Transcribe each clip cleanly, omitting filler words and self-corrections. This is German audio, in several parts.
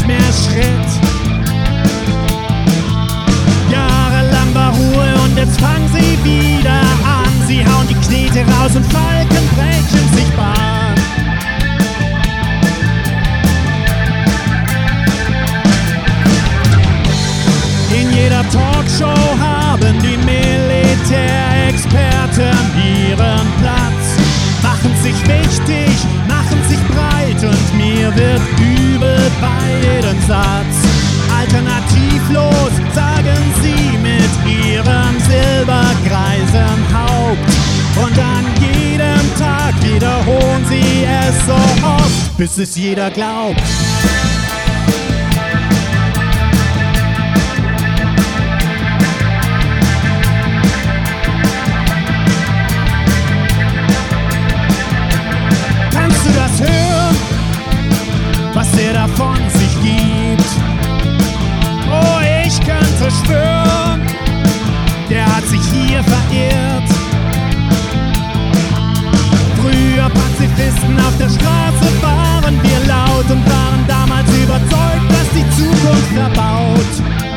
nicht mehr Schritt. Jahrelang war Ruhe und jetzt fangen sie wieder an. Sie hauen die Knete raus und Falken brechen sich Bahn. In jeder Talkshow haben die Militärexperten ihren Platz, machen sich wichtig, machen sich breit und mir wird übel bei jedem Satz. Alternativlos, sagen sie mit ihrem silbergreisen Haupt. Und an jedem Tag wiederholen sie es so oft, bis es jeder glaubt. Kannst du das hören, was er davon sich gibt? Oh, ich könnte schwören, der hat sich hier verirrt. Früher Pazifisten auf der Straße waren wir laut und waren damals überzeugt, dass die Zukunft verbaut.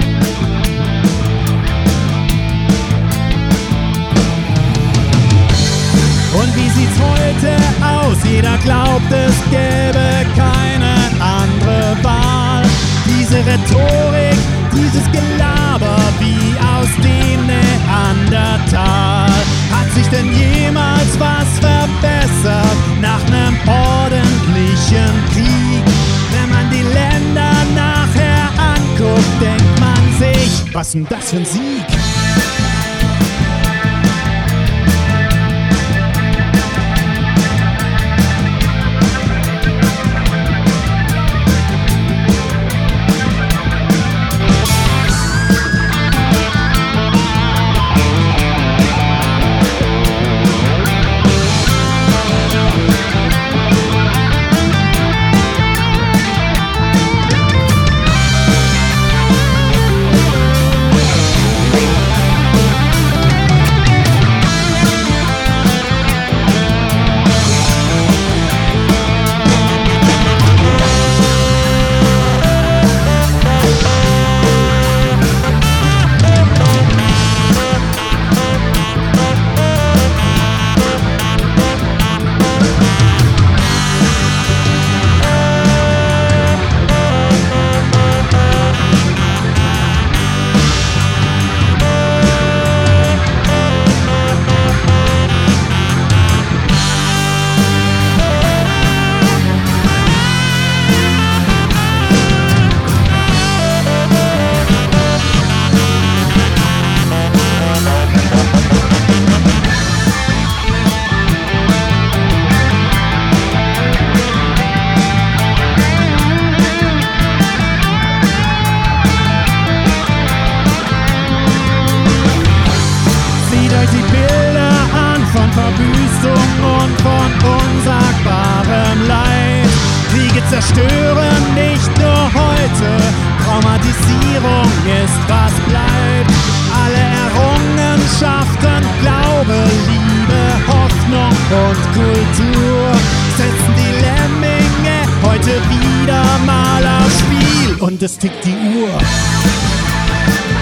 Und wie sieht's heute aus? Jeder glaubt, es gäbe keine andere Wahl. Diese Rhetorik, dieses Gelaber wie aus dem Neandertal. Hat sich denn jemals was verbessert nach nem ordentlichen Krieg? Wenn man die Länder nachher anguckt, denkt man sich, was denn das für ein Sieg? Zerstören nicht nur heute, Traumatisierung ist, was bleibt. Alle Errungenschaften, Glaube, Liebe, Hoffnung und Kultur setzen die Lemminge heute wieder mal aufs Spiel und es tickt die Uhr.